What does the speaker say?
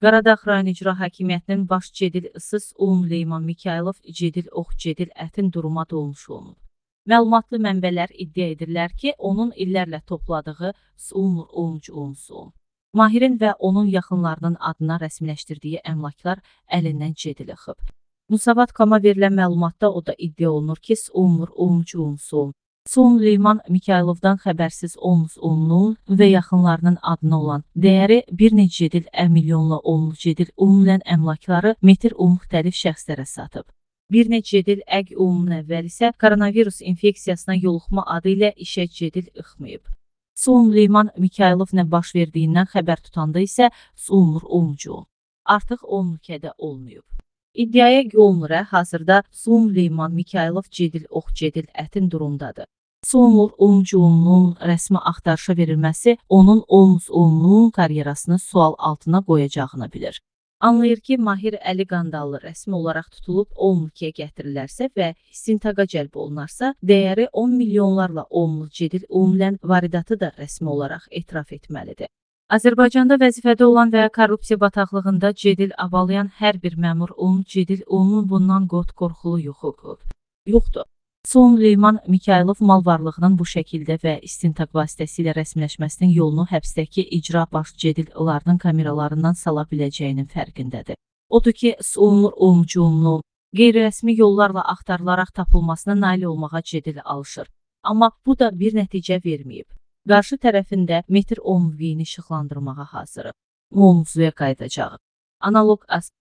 Qaradağ rayon icra hakimiyyətinin baş Cedil Isıs Leyman Mikailov Cedil Ox Cedil ətin duruma dolmuş olunub. Məlumatlı mənbələr iddia edirlər ki, onun illərlə topladığı Sumur uncu. Mahirin və onun yaxınlarının adına rəsmiləşdirdiyi əmlaklar əlindən Cedil yıxıb. Musavat.com-a verilən məlumatda o da iddia olunur ki, Sumur uncu. Leyman Mikailovdan xəbərsiz onun və yaxınlarının adına olan dəyəri bir neçə Cedil milyonla Cedil ümumlən əmlakları metr müxtəlif şəxslərə satıb. Bir neçə Cedil əvvəl isə koronavirus infeksiyasına yoluxma adı ilə işə Cedil ixmayıb. Leyman Mikailov nə baş verdiyindən xəbər tutanda isə Sumur uncu artıq o mülkədə olmayıb. İddiaya olunur, hazırda Leyman Mikailov Cedil Ox Cedil ətin durumdadır. Sumur uncuğunun rəsmi axtarışa verilməsi onun karyerasını sual altına qoyacağını bilir. Anlayır ki, Mahir Əli Qandallı rəsmi olaraq tutulub o mülkiyə gətirilərsə və istintaqa cəlb olunarsa, dəyəri 10 milyonlarla Cedil ümumlən varidatı da rəsmi olaraq etiraf etməlidir. Azərbaycanda vəzifədə olan və korrupsiya bataqlığında Cedil avalayan hər bir məmur Cedil bundan qorxulu yoxdur. Leyman Mikailov mal varlığının bu şəkildə və istintaq vasitəsilə rəsmiləşməsinin yolunu həbsdəki icra baş Cedil'larının kameralarından sala biləcəyinin fərqindədir. Odur ki, Sumur uncuğunun qeyri-rəsmi yollarla axtarılaraq tapılmasına nail olmağa Cedil alışır. Amma bu da bir nəticə verməyib. Qarşı tərəfində metr 10 işıqlandırmağa hazırıq. Mövzuya qayıdacaq. Analog